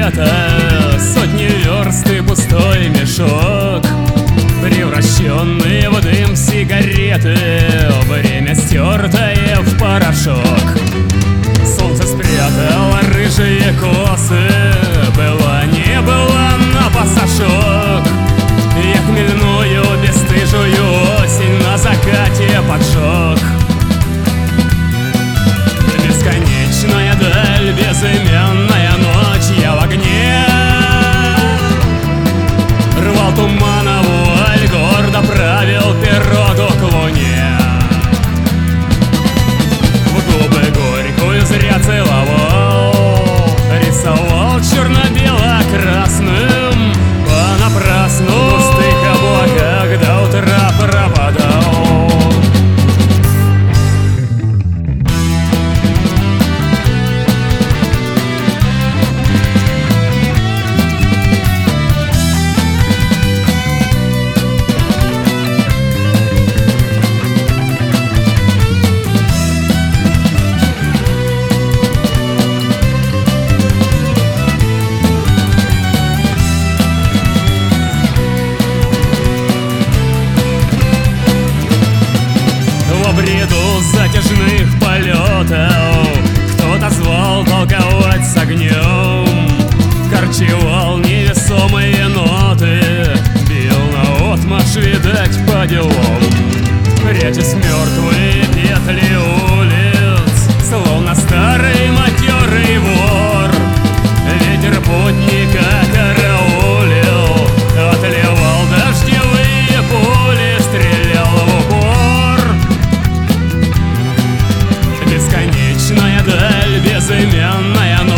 света, сотни верст и пустой мешок, превращенные в дым сигареты, время стертое в порошок. Солнце спрятало рыжие косы, было не было на пасашок. Я хмельную бесстыжую осень на закате поджег. Бесконечная даль, безымянная ночь, я в огне. Рвал тумана вуаль, гордо правил пирогу к луне. В губы горькую зря целовал, рисовал черно-бело-красным понапрасну в густых облаках до утра пропадал. В бреду затяжных полетов кто-то звал толковать с огнем, корчевал невесомые ноты, бил наотмашь, видать, по делам. Прячась мертвые петли улиц, словно старый матерый вор, ветер путника караулил, отливал дождевые пули, стрелял в упор. Бесконечная даль, безымянная ночь.